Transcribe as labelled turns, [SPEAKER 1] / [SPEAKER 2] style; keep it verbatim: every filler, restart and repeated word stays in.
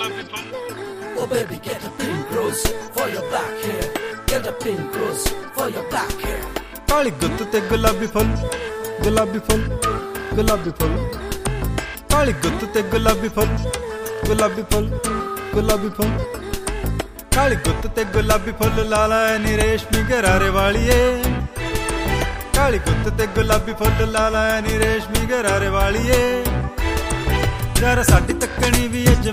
[SPEAKER 1] ਗੁਲਾਬੀ ਫੁੱਲ
[SPEAKER 2] Oh baby, get a pink rose for your black hair. Get a pink rose for your black hair.
[SPEAKER 3] ਕਾਲੀ ਗੁੱਤ ਤੇ ਗੁਲਾਬੀ ਫੁੱਲ, ਗੁਲਾਬੀ ਫੁੱਲ, ਗੁਲਾਬੀ ਫੁੱਲ। ਕਾਲੀ ਗੁੱਤ ਤੇ ਗੁਲਾਬੀ ਫੁੱਲ, ਗੁਲਾਬੀ ਫੁੱਲ, ਗੁਲਾਬੀ ਫੁੱਲ। ਕਾਲੀ ਗੁੱਤ ਤੇ ਗੁਲਾਬੀ ਫੁੱਲ ਲਾਲਾ ਨੀ ਰੇਸ਼ਮੀ ਗਰਾਰੇ ਵਾਲੀਏ। ਕਾਲੀ ਗੁੱਤ ਤੇ ਗੁਲਾਬੀ ਫੁੱਲ ਲਾਲਾ ਨੀ ਰੇਸ਼ਮੀ ਗਰਾਰੇ ਵਾਲੀਏ। ਯਾਰ ਸਾਡੀ ਤੱਕਣੀ ਵੀ ਅੱਜ